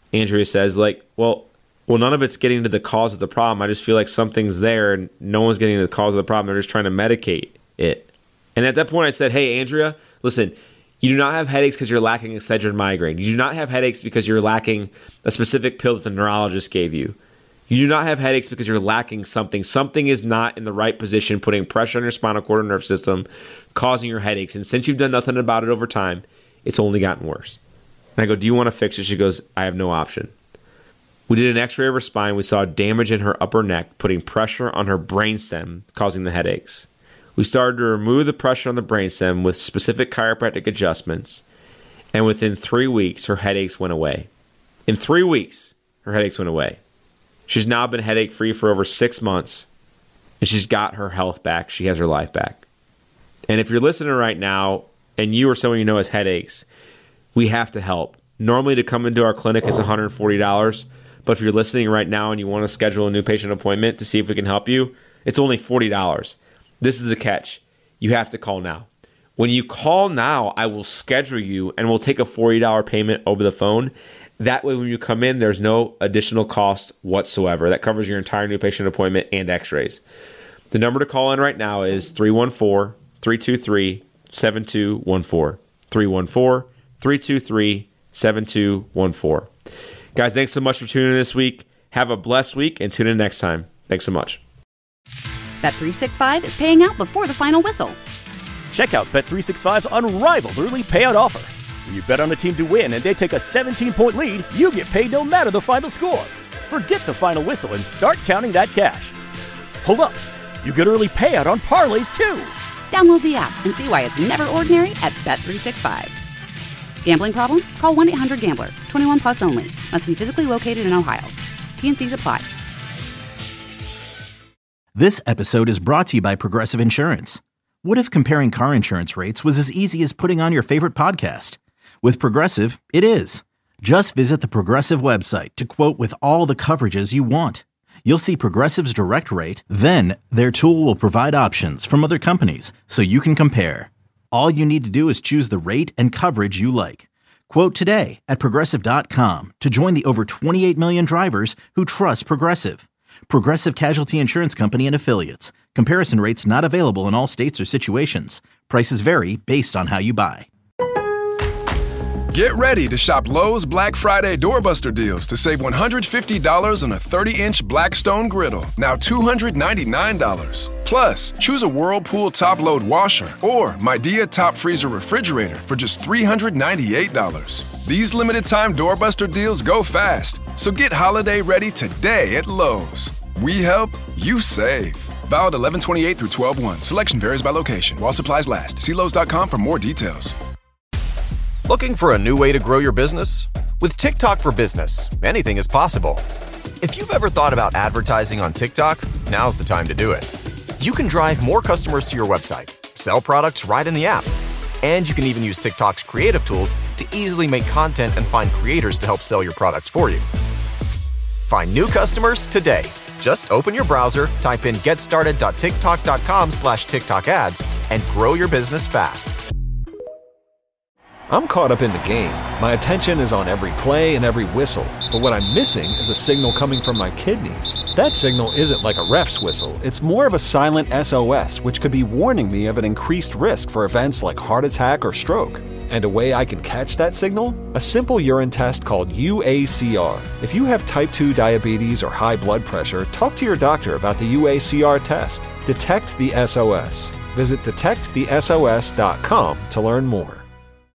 S5: Andrea says, well, none of it's getting to the cause of the problem. I just feel like something's there and no one's getting to the cause of the problem. They're just trying to medicate it. And at that point I said, hey, Andrea, listen, you do not have headaches because you're lacking Excedrin migraine. You do not have headaches because you're lacking a specific pill that the neurologist gave you. You do not have headaches because you're lacking something. Something is not in the right position, putting pressure on your spinal cord and nerve system, causing your headaches. And since you've done nothing about it over time, it's only gotten worse. And I go, do you want to fix it? She goes, I have no option. We did an x-ray of her spine. We saw damage in her upper neck, putting pressure on her brainstem, causing the headaches. We started to remove the pressure on the brainstem with specific chiropractic adjustments. And within 3 weeks, her headaches went away. In 3 weeks, her headaches went away. She's now been headache-free for over 6 months, and she's got her health back. She has her life back. And if you're listening right now, and you or someone you know has headaches, we have to help. Normally, to come into our clinic is $140, but if you're listening right now and you want to schedule a new patient appointment to see if we can help you, it's only $40. This is the catch. You have to call now. When you call now, I will schedule you, and we'll take a $40 payment over the phone. That way, when you come in, there's no additional cost whatsoever. That covers your entire new patient appointment and x-rays. The number to call in right now is 314-323-7214. 314-323-7214. Guys, thanks so much for tuning in this week. Have a blessed week and tune in next time. Thanks so much.
S1: Bet365 is paying out before the final whistle.
S2: Check out Bet365's unrivaled early payout offer. When you bet on a team to win and they take a 17-point lead, you get paid no matter the final score. Forget the final whistle and start counting that cash. Hold up. You get early payout on parlays, too.
S1: Download the app and see why it's never ordinary at Bet365. Gambling problem? Call 1-800-GAMBLER. 21 plus only. Must be physically located in Ohio. T&Cs apply.
S3: This episode is brought to you by Progressive Insurance. What if comparing car insurance rates was as easy as putting on your favorite podcast? With Progressive, it is. Just visit the Progressive website to quote with all the coverages you want. You'll see Progressive's direct rate, then their tool will provide options from other companies so you can compare. All you need to do is choose the rate and coverage you like. Quote today at Progressive.com to join the over 28 million drivers who trust Progressive. Progressive Casualty Insurance Company and Affiliates. Comparison rates not available in all states or situations. Prices vary based on how you buy.
S4: Get ready to shop Lowe's Black Friday Doorbuster deals to save $150 on a 30-inch Blackstone griddle, now $299. Plus, choose a Whirlpool top-load washer or Midea top freezer refrigerator for just $398. These limited-time Doorbuster deals go fast, so get holiday ready today at Lowe's. We help, you save. Valid 11/28 through 12/1. Selection varies by location. While supplies last. See Lowe's.com for more details.
S6: Looking for a new way to grow your business? With TikTok for Business, anything is possible. If you've ever thought about advertising on TikTok, now's the time to do it. You can drive more customers to your website, sell products right in the app, and you can even use TikTok's creative tools to easily make content and find creators to help sell your products for you. Find new customers today. Just open your browser, type in getstarted.tiktok.com/TikTok ads, and grow your business fast.
S7: I'm caught up in the game. My attention is on every play and every whistle. But what I'm missing is a signal coming from my kidneys. That signal isn't like a ref's whistle. It's more of a silent SOS, which could be warning me of an increased risk for events like heart attack or stroke. And a way I can catch that signal? A simple urine test called UACR. If you have type 2 diabetes or high blood pressure, talk to your doctor about the UACR test. Detect the SOS. Visit detectthesos.com to learn more.